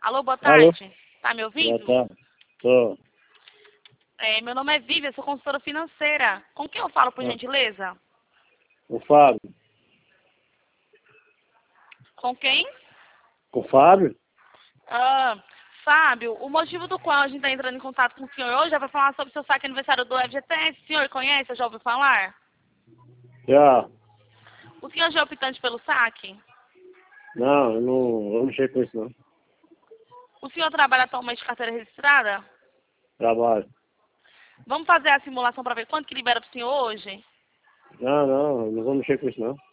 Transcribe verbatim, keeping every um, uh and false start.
Alô, boa Alô? tarde. Tá me Boa ouvindo? tarde. Tô. É, meu nome é Vivian, sou consultora financeira. Com quem eu falo, por Ah, gentileza? O Fábio. Com quem? O Fábio? Ah, Fábio, o motivo do qual a gente está entrando em contato com o senhor hoje é para falar sobre o seu saque aniversário do F G T S. O senhor conhece? Já ouviu falar? Já. O senhor já é optante pelo saque? Não, eu não vou mexer com isso não. O senhor trabalha atualmente de carteira registrada? Trabalho. Vamos fazer a simulação para ver quanto que libera para o senhor hoje? Não, não, eu não vou mexer com isso não.